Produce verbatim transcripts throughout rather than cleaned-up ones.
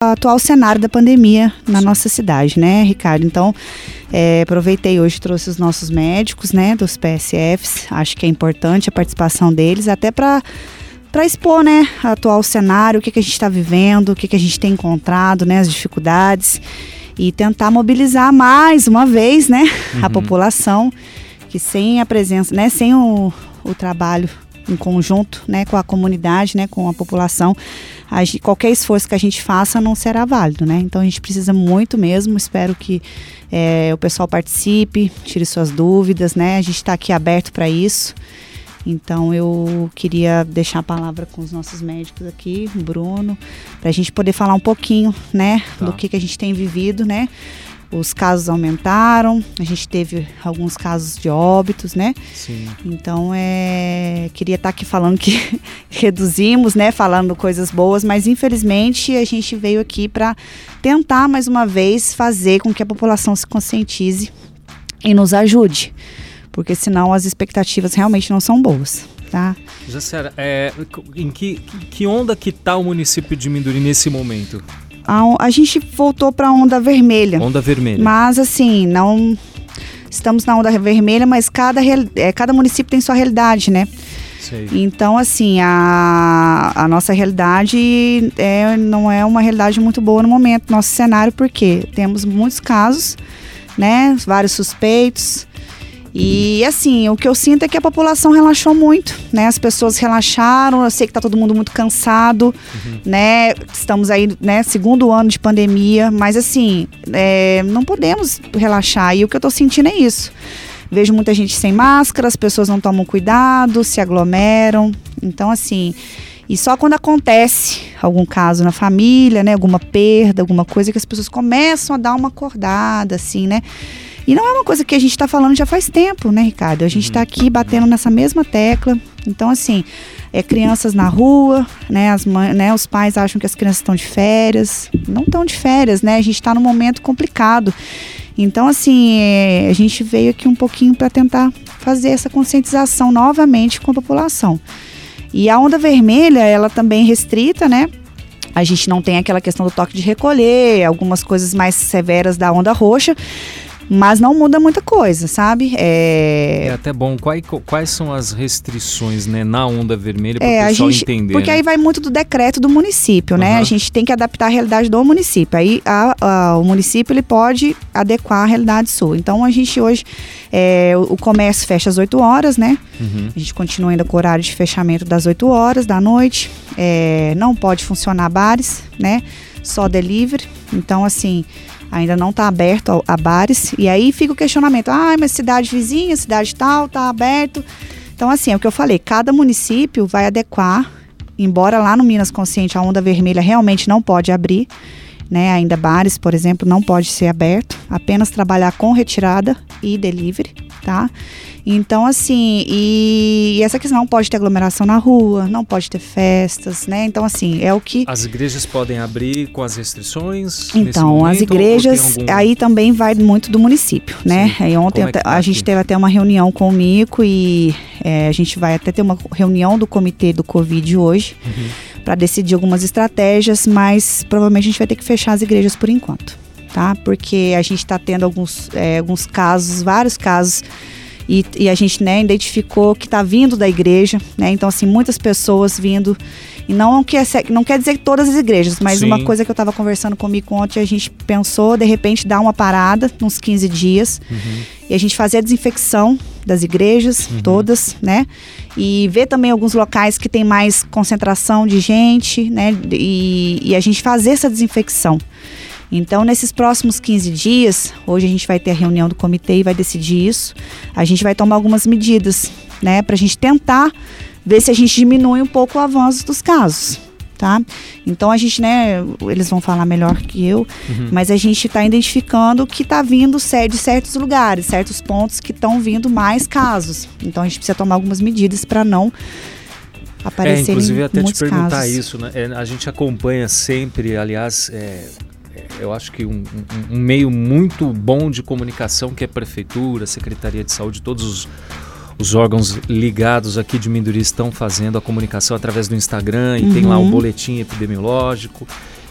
atual cenário da pandemia na nossa cidade, né, Ricardo? Então, é, aproveitei hoje, trouxe os nossos médicos, né, dos P S Fs. Acho que é importante a participação deles, até para para expor, né, o atual cenário, o que, que a gente está vivendo, o que, que a gente tem encontrado, né, as dificuldades, e tentar mobilizar mais uma vez, né, uhum. a população, que sem a presença, né, sem o, o trabalho em conjunto, né, com a comunidade, né, com a população, a gente, qualquer esforço que a gente faça não será válido, né? Então a gente precisa muito mesmo. Espero que é, o pessoal participe, tire suas dúvidas, né? A gente está aqui aberto para isso. Então eu queria deixar a palavra com os nossos médicos aqui, Bruno, para a gente poder falar um pouquinho, né, tá. do que, que a gente tem vivido, né? Os casos aumentaram, a gente teve alguns casos de óbitos, né? Sim. Então, é, queria estar aqui falando que reduzimos, né? Falando coisas boas, mas infelizmente a gente veio aqui para tentar mais uma vez fazer com que a população se conscientize e nos ajude, porque senão as expectativas realmente não são boas, tá? Jaciara, é, em que, que onda que está o município de Minduri nesse momento? A, a gente voltou para a onda vermelha. Onda vermelha. Mas assim, não estamos na onda vermelha, mas cada, é, cada município tem sua realidade, né? Sei. Então, assim, a, a nossa realidade é, não é uma realidade muito boa no momento, nosso cenário, porque temos muitos casos, né? Vários suspeitos. E assim, o que eu sinto é que a população relaxou muito, né? As pessoas relaxaram, eu sei que tá todo mundo muito cansado, uhum. né? Estamos aí, né, segundo ano de pandemia, mas assim, é, não podemos relaxar. E o que eu tô sentindo é isso. Vejo muita gente sem máscara, as pessoas não tomam cuidado, se aglomeram. Então, assim, e só quando acontece algum caso na família, né? Alguma perda, alguma coisa, que as pessoas começam a dar uma acordada, assim, né? E não é uma coisa que a gente está falando já faz tempo, né, Ricardo? A gente está aqui batendo nessa mesma tecla. Então, assim, é crianças na rua, né, as mães, né, os pais acham que as crianças estão de férias. Não estão de férias, né? A gente está num momento complicado. Então, assim, é, a gente veio aqui um pouquinho para tentar fazer essa conscientização novamente com a população. E a onda vermelha, ela também é restrita, né? A gente não tem aquela questão do toque de recolher, algumas coisas mais severas da onda roxa. Mas não muda muita coisa, sabe? É, é até bom. Quais, quais são as restrições, né, na onda vermelha para o é, pessoal gente, entender? Porque, né? Aí vai muito do decreto do município, né? Uhum. A gente tem que adaptar a realidade do município. Aí a, a, o município ele pode adequar a realidade sua. Então a gente hoje, é, o, o comércio fecha às oito horas, né? Uhum. A gente continua ainda com o horário de fechamento das oito horas da noite. É, não pode funcionar bares, né? Só delivery. Então, assim, ainda não está aberto a, a bares. E aí fica o questionamento. Ah, mas cidade vizinha, cidade tal, está aberto. Então, assim, é o que eu falei. Cada município vai adequar. Embora lá no Minas Consciente a onda vermelha realmente não pode abrir, né? Ainda bares, por exemplo, não pode ser aberto. Apenas trabalhar com retirada e delivery, tá? Então, assim, e, e essa questão, não pode ter aglomeração na rua, não pode ter festas, né? Então, assim, é o que... As igrejas podem abrir com as restrições? Então, momento, as igrejas, algum... aí também vai muito do município, né? Sim. Aí ontem é tá a gente aqui? teve até uma reunião com o Mico e é, a gente vai até ter uma reunião do comitê do Covid hoje, uhum. para decidir algumas estratégias, mas provavelmente a gente vai ter que fechar as igrejas por enquanto, tá? Porque a gente está tendo alguns, é, alguns casos, vários casos, E, e a gente, né, identificou que está vindo da igreja, né? Então, assim, muitas pessoas vindo. E não quer, não quer dizer que todas as igrejas, mas Sim. uma coisa que eu estava conversando comigo ontem, a gente pensou, de repente, dar uma parada, uns quinze dias, uhum. e a gente fazer a desinfecção das igrejas, uhum. todas, né? E ver também alguns locais que tem mais concentração de gente, né? E, e a gente fazer essa desinfecção. Então, nesses próximos quinze dias, hoje a gente vai ter a reunião do comitê e vai decidir isso. A gente vai tomar algumas medidas, né, para a gente tentar ver se a gente diminui um pouco o avanço dos casos, tá? Então, a gente, né, eles vão falar melhor que eu, uhum. mas a gente está identificando que está vindo de certos lugares, certos pontos que estão vindo mais casos. Então, a gente precisa tomar algumas medidas para não aparecerem muitos casos. É, inclusive, até te perguntar casos. isso, né? É, a gente acompanha sempre, aliás... É... Eu acho que um, um, um meio muito bom de comunicação, que é a Prefeitura, a Secretaria de Saúde, todos os, os órgãos ligados aqui de Minduri estão fazendo a comunicação através do Instagram e uhum. tem lá o boletim epidemiológico.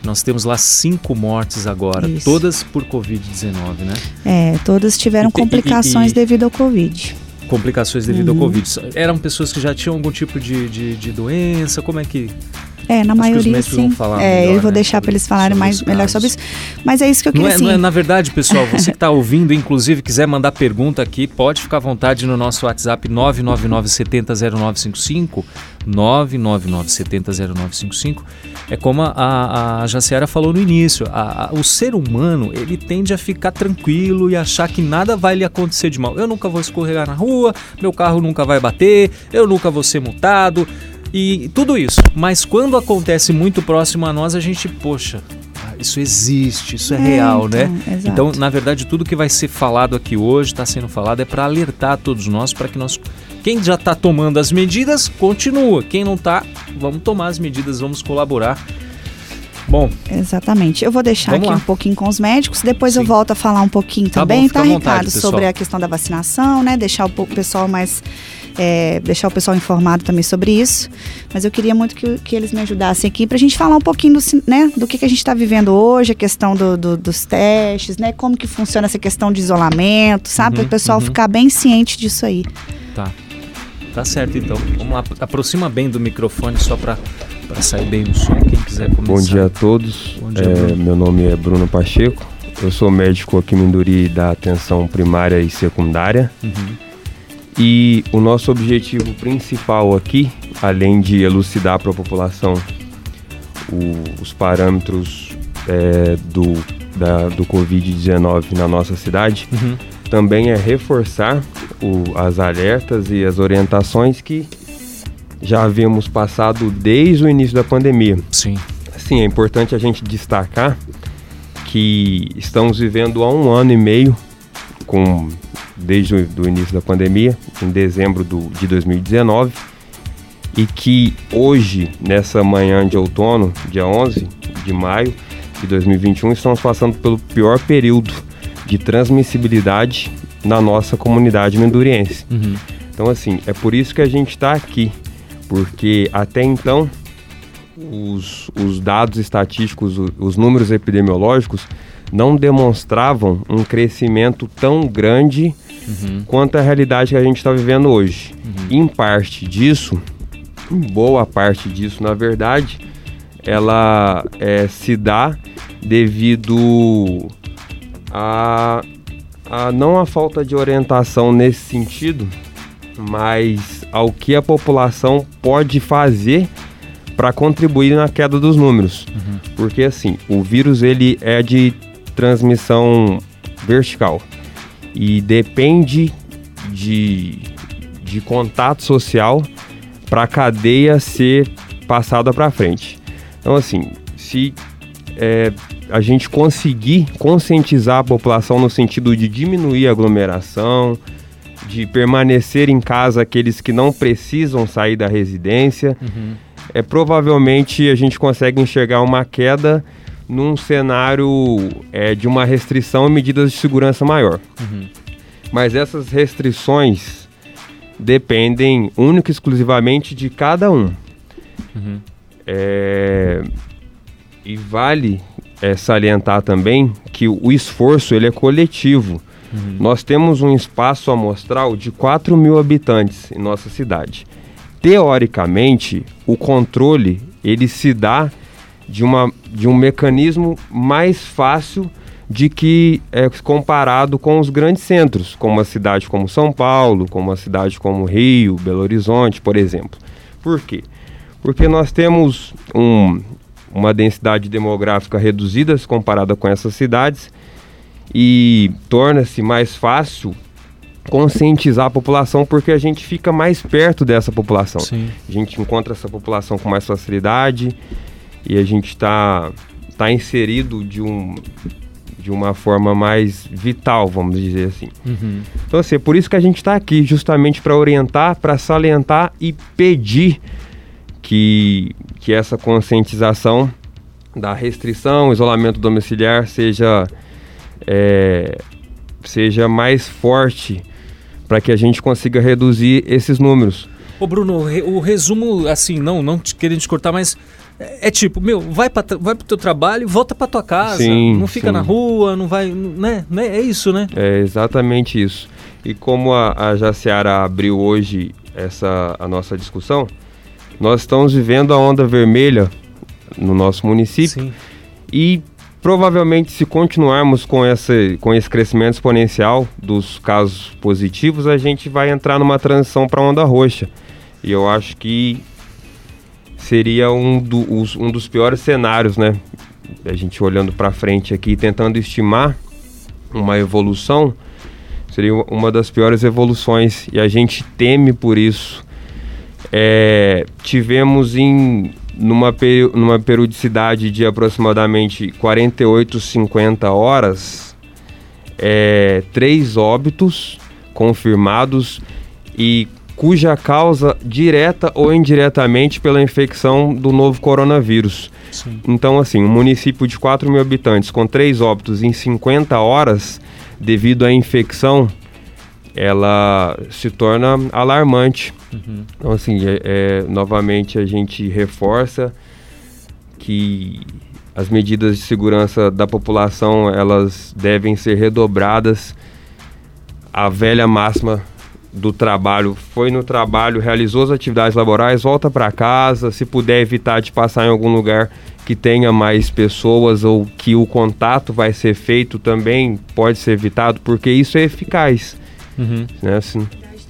Nós temos lá cinco mortes agora, Isso. todas por covid dezenove, né? É, todas tiveram e, complicações e, e, devido ao Covid. Complicações devido uhum. ao Covid. Eram pessoas que já tinham algum tipo de, de, de doença? Como é que... É, na Acho maioria sim. É, melhor, eu vou né, deixar para eles falarem mais, melhor sobre isso. Mas é isso que eu queria não é, assim. não é, na verdade, pessoal, você que está ouvindo, inclusive, quiser mandar pergunta aqui, pode ficar à vontade no nosso WhatsApp nove nove nove sete zero zero nove cinco cinco. nove nove nove sete zero zero nove cinco cinco. É como a, a Jaciara falou no início, a, a, o ser humano, ele tende a ficar tranquilo e achar que nada vai lhe acontecer de mal. Eu nunca vou escorregar na rua, meu carro nunca vai bater, eu nunca vou ser multado. E tudo isso, mas quando acontece muito próximo a nós, a gente, poxa, isso existe, isso é, é real, então, né? Exato. Então, na verdade, tudo que vai ser falado aqui hoje, está sendo falado, é para alertar todos nós, para que nós, quem já está tomando as medidas, continua. Quem não está, vamos tomar as medidas, vamos colaborar. Bom. Exatamente. Eu vou deixar aqui lá. um pouquinho com os médicos, depois Sim. eu volto a falar um pouquinho tá também, bom, tá, Ricardo? Vontade, sobre a questão da vacinação, né? Deixar o pessoal mais... É, deixar o pessoal informado também sobre isso, mas eu queria muito que, que eles me ajudassem aqui pra gente falar um pouquinho do, né, do que, que a gente está vivendo hoje, a questão do, do, dos testes, né, como que funciona essa questão de isolamento, sabe, uhum, para o pessoal uhum. ficar bem ciente disso aí. Tá, tá certo então, vamos lá, aproxima bem do microfone só para para sair bem o som, quem quiser começar. Bom dia a todos, Bom dia, é, meu nome é Bruno Pacheco, eu sou médico aqui no Minduri da atenção primária e secundária. Uhum. E o nosso objetivo principal aqui, além de elucidar para a população o, os parâmetros é, do, da, do covid dezenove na nossa cidade, uhum. também é reforçar o, as alertas e as orientações que já havíamos passado desde o início da pandemia. Sim. Sim, é importante a gente destacar que estamos vivendo há um ano e meio com... desde o início da pandemia, em dezembro do, de dois mil e dezenove, e que hoje, nessa manhã de outono, dia onze de maio de dois mil e vinte e um, estamos passando pelo pior período de transmissibilidade na nossa comunidade minduriense. Uhum. Então, assim, é por isso que a gente está aqui, porque até então, os, os dados estatísticos, os, os números epidemiológicos, não demonstravam um crescimento tão grande uhum. quanto a realidade que a gente está vivendo hoje. Uhum. Em parte disso, em boa parte disso, na verdade, ela é, se dá devido a, a não a falta de orientação nesse sentido, mas ao que a população pode fazer para contribuir na queda dos números. Uhum. Porque assim, o vírus ele é de transmissão vertical e depende de, de contato social para a cadeia ser passada para frente. Então assim, se é, a gente conseguir conscientizar a população no sentido de diminuir a aglomeração, de permanecer em casa aqueles que não precisam sair da residência, uhum. é, provavelmente a gente consegue enxergar uma queda num cenário é, de uma restrição e medidas de segurança maior. Uhum. Mas essas restrições dependem única e exclusivamente de cada um. Uhum. É, e vale é, salientar também que o esforço ele é coletivo. Uhum. Nós temos um espaço amostral de quatro mil habitantes em nossa cidade. Teoricamente, o controle ele se dá de, uma, de um mecanismo mais fácil de que é comparado com os grandes centros, como uma cidade como São Paulo, como uma cidade como Rio, Belo Horizonte, por exemplo. Por quê? Porque nós temos um, uma densidade demográfica reduzida se comparada com essas cidades e torna-se mais fácil conscientizar a população porque a gente fica mais perto dessa população. Sim. A gente encontra essa população com mais facilidade e a gente está tá inserido de, um, de uma forma mais vital, vamos dizer assim. Uhum. Então, assim, é por isso que a gente está aqui, justamente para orientar, para salientar e pedir que, que essa conscientização da restrição, isolamento domiciliar seja, é, seja mais forte para que a gente consiga reduzir esses números. Ô Bruno, o resumo, assim, não, não te querendo te cortar, mas É, é tipo, meu, vai, pra, vai pro teu trabalho e volta pra tua casa. Sim, não fica sim. na rua, não vai, né? É isso, né? É exatamente isso. E como a, a Jaciara abriu hoje essa, a nossa discussão, nós estamos vivendo a onda vermelha no nosso município. Sim. E provavelmente, se continuarmos com esse, com esse crescimento exponencial dos casos positivos, a gente vai entrar numa transição para a onda roxa. E eu acho que seria um, do, os, um dos piores cenários, né? A gente olhando para frente aqui, tentando estimar uma evolução, seria uma das piores evoluções. E a gente teme por isso. É, tivemos em... Numa, peri- numa periodicidade de aproximadamente quarenta e oito, cinquenta horas, é, três óbitos confirmados e cuja causa direta ou indiretamente pela infecção do novo coronavírus. Sim. Então, assim, um município de quatro mil habitantes com três óbitos em cinquenta horas devido à infecção, ela se torna alarmante. Uhum. Então, assim, é, é, novamente a gente reforça que as medidas de segurança da população, elas devem ser redobradas. A velha máxima do trabalho, foi no trabalho, realizou as atividades laborais, volta para casa, se puder evitar de passar em algum lugar que tenha mais pessoas ou que o contato vai ser feito também pode ser evitado, porque isso é eficaz. Uhum. Né, assim.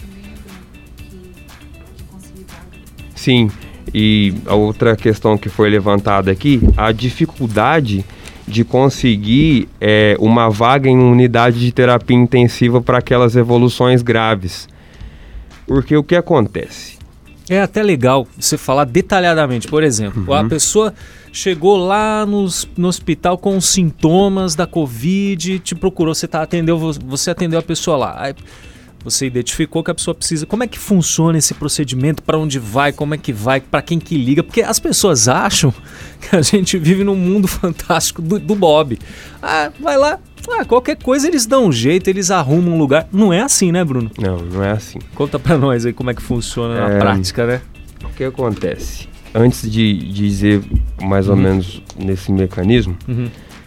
Sim, e a outra questão que foi levantada aqui, a dificuldade de conseguir é, uma vaga em unidade de terapia intensiva para aquelas evoluções graves. Porque o que acontece? É até legal você falar detalhadamente. Por exemplo, Uhum. a pessoa chegou lá nos, no hospital com os sintomas da Covid, te procurou, você, tá, atendeu, você atendeu a pessoa lá. Aí você identificou que a pessoa precisa. Como é que funciona esse procedimento? Para onde vai? Como é que vai? Para quem que liga? Porque as pessoas acham que a gente vive num mundo fantástico do, do Bob. Ah, vai lá. Ah, qualquer coisa eles dão um jeito, eles arrumam um lugar. Não é assim, né, Bruno? Não, não é assim. Conta pra nós aí como é que funciona na É, prática, né? O que acontece? Antes de, de dizer mais ou Uhum. menos nesse mecanismo, Uhum.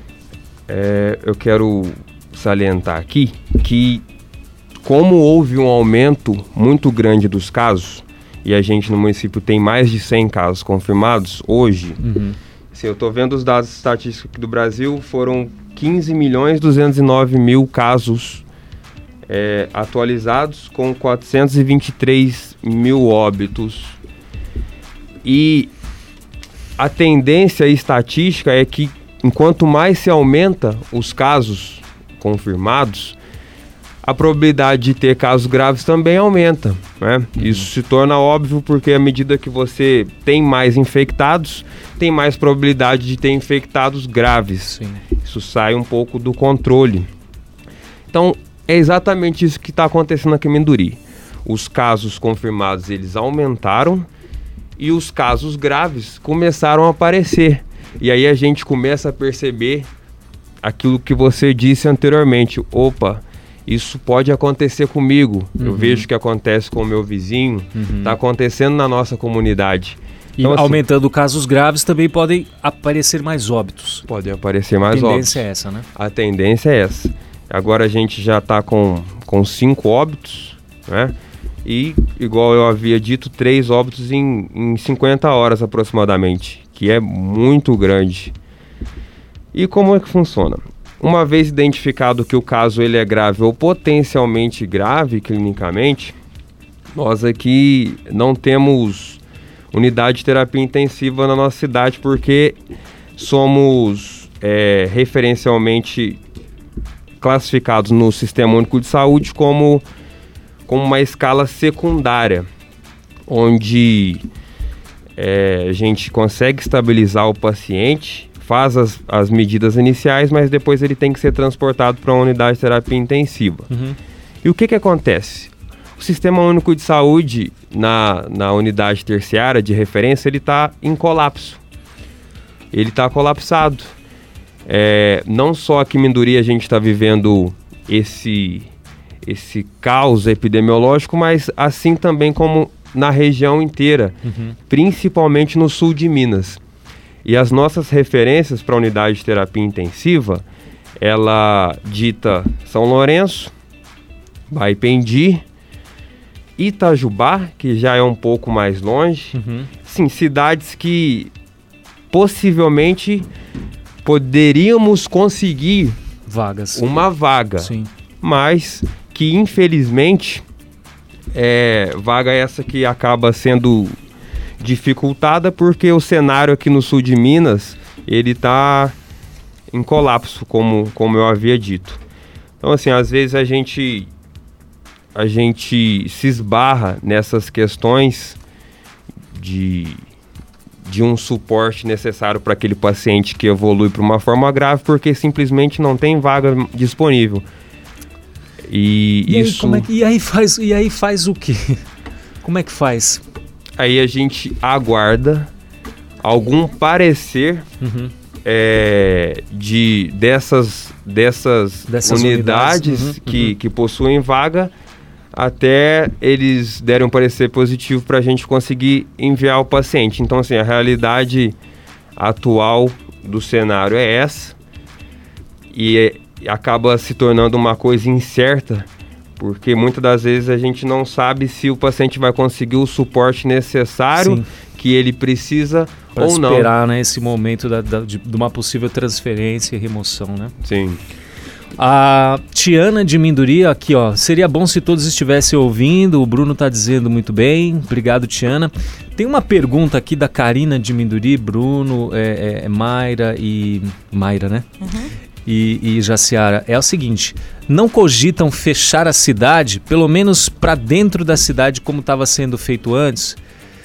é, eu quero salientar aqui que como houve um aumento muito grande dos casos, e a gente no município tem mais de cem casos confirmados hoje, Uhum. se eu estou vendo os dados estatísticos aqui do Brasil, foram quinze milhões duzentos e nove mil casos é, atualizados, com quatrocentos e vinte e três mil óbitos. E a tendência estatística é que, enquanto mais se aumenta os casos confirmados, a probabilidade de ter casos graves também aumenta, né? Uhum. Isso se torna óbvio porque à medida que você tem mais infectados, tem mais probabilidade de ter infectados graves. Sim. Isso sai um pouco do controle. Então, é exatamente isso que está acontecendo aqui em Minduri. Os casos confirmados, eles aumentaram e os casos graves começaram a aparecer. E aí a gente começa a perceber aquilo que você disse anteriormente. Opa, isso pode acontecer comigo. Uhum. Eu vejo que acontece com o meu vizinho, está Uhum. acontecendo na nossa comunidade. E então, assim, aumentando casos graves também podem aparecer mais óbitos. Podem aparecer mais óbitos. A óbitos. tendência é essa, né? A tendência é essa. Agora a gente já está com, com cinco óbitos, né? E, igual eu havia dito, três óbitos em, em cinquenta horas aproximadamente, que é muito grande. E como é que funciona? Uma vez identificado que o caso ele é grave ou potencialmente grave clinicamente, nós aqui não temos unidade de terapia intensiva na nossa cidade porque somos é, referencialmente classificados no Sistema Único de Saúde como, como uma escala secundária, onde é, a gente consegue estabilizar o paciente, faz as, as medidas iniciais, mas depois ele tem que ser transportado para uma unidade de terapia intensiva. Uhum. E o que que acontece? O Sistema Único de Saúde, na, na unidade terciária de referência, ele está em colapso. Ele está colapsado. É, não só aqui em Minduri a gente está vivendo esse, esse caos epidemiológico, mas assim também como na região inteira, uhum. principalmente no sul de Minas. E as nossas referências para a unidade de terapia intensiva, ela dita São Lourenço, Baipendi, Itajubá, que já é um pouco mais longe. Uhum. Sim, cidades que possivelmente poderíamos conseguir vagas. uma vaga, Sim. mas que infelizmente é vaga essa que acaba sendo dificultada porque o cenário aqui no sul de Minas, ele está em colapso, como, como eu havia dito. Então, assim, às vezes a gente, a gente se esbarra nessas questões de, de um suporte necessário para aquele paciente que evolui para uma forma grave, porque simplesmente não tem vaga disponível. E, E, isso... aí, como é que, e, aí faz, e aí faz o quê? Como é que faz? Aí a gente aguarda algum parecer Uhum. é, de, dessas, dessas, Dessas unidades, unidades, uhum, que, uhum. que possuem vaga, até eles derem um parecer positivo para a gente conseguir enviar o paciente. Então, assim, a realidade atual do cenário é essa, e é, acaba se tornando uma coisa incerta, porque muitas das vezes a gente não sabe se o paciente vai conseguir o suporte necessário Sim. que ele precisa Pra ou não. esperar, né, esse momento da, da, de, de uma possível transferência e remoção, né? Sim. A Tiana de Minduri, aqui ó, seria bom se todos estivessem ouvindo, o Bruno tá dizendo muito bem, obrigado Tiana. Tem uma pergunta aqui da Karina de Minduri, Bruno, é, é, é Mayra e... Mayra, né? Uhum. E, e Jaciara, é o seguinte, não cogitam fechar a cidade, pelo menos para dentro da cidade como estava sendo feito antes?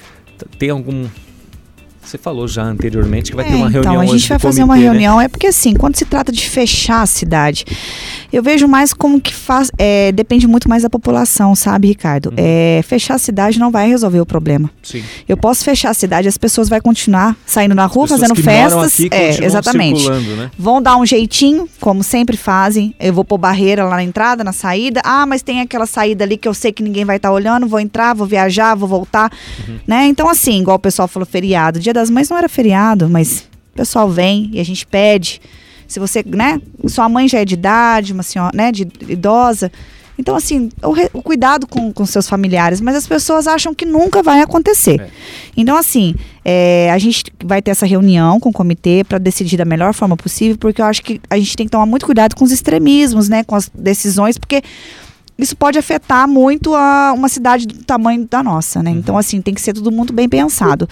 Tem algum... Você falou já anteriormente que vai É, ter uma reunião então, a hoje gente do vai fazer comitê, uma né? reunião, é porque assim, quando se trata de fechar a cidade, eu vejo mais como que faz, é, depende muito mais da população, sabe, Ricardo? Uhum. É, fechar a cidade não vai resolver o problema. Sim. Eu posso fechar a cidade, as pessoas vão continuar saindo na rua, Pessoas fazendo que moram festas, aqui é, continuam exatamente. circulando, né? Vão dar um jeitinho, como sempre fazem. Eu vou pôr barreira lá na entrada, na saída. Ah, mas tem aquela saída ali que eu sei que ninguém vai estar olhando. Vou entrar, vou viajar, vou voltar. Uhum. Né? Então, assim, igual o pessoal falou, feriado. Dia das Mães não era feriado, mas o pessoal vem e a gente pede. Se você, né? Sua mãe já é de idade, uma senhora, né? De idosa. Então, assim, o, re, o cuidado com, com seus familiares. Mas as pessoas acham que nunca vai acontecer. É. Então, assim, é, a gente vai ter essa reunião com o comitê para decidir da melhor forma possível, porque eu acho que a gente tem que tomar muito cuidado com os extremismos, né? Com as decisões, porque isso pode afetar muito a, uma cidade do tamanho da nossa, né? Uhum. Então, assim, tem que ser tudo muito bem pensado.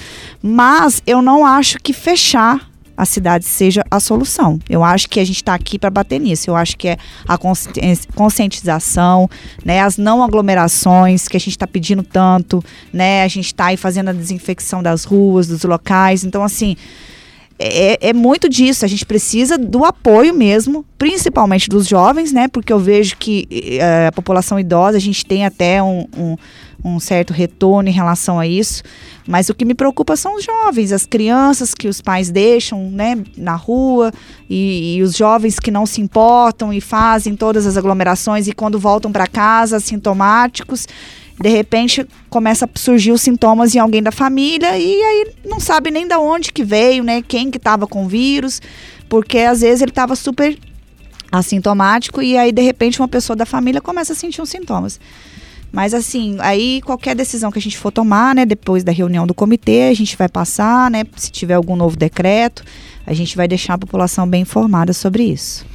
Mas eu não acho que fechar a cidade seja a solução. Eu acho que a gente está aqui para bater nisso. Eu acho que é a conscientização, né, as não aglomerações que a gente está pedindo tanto, né, a gente está aí fazendo a desinfecção das ruas, dos locais. Então, assim, é, é muito disso. A gente precisa do apoio mesmo, principalmente dos jovens, né, porque eu vejo que é, a população idosa, a gente tem até um, um, um certo retorno em relação a isso. Mas o que me preocupa são os jovens, as crianças que os pais deixam, né, na rua, e, e os jovens que não se importam e fazem todas as aglomerações e quando voltam para casa, assintomáticos, de repente começa a surgir os sintomas em alguém da família e aí não sabe nem de onde que veio, né, quem que estava com o vírus, porque às vezes ele estava super assintomático e aí de repente uma pessoa da família começa a sentir os sintomas. Mas assim, aí qualquer decisão que a gente for tomar, né, depois da reunião do comitê, a gente vai passar, né, se tiver algum novo decreto, a gente vai deixar a população bem informada sobre isso.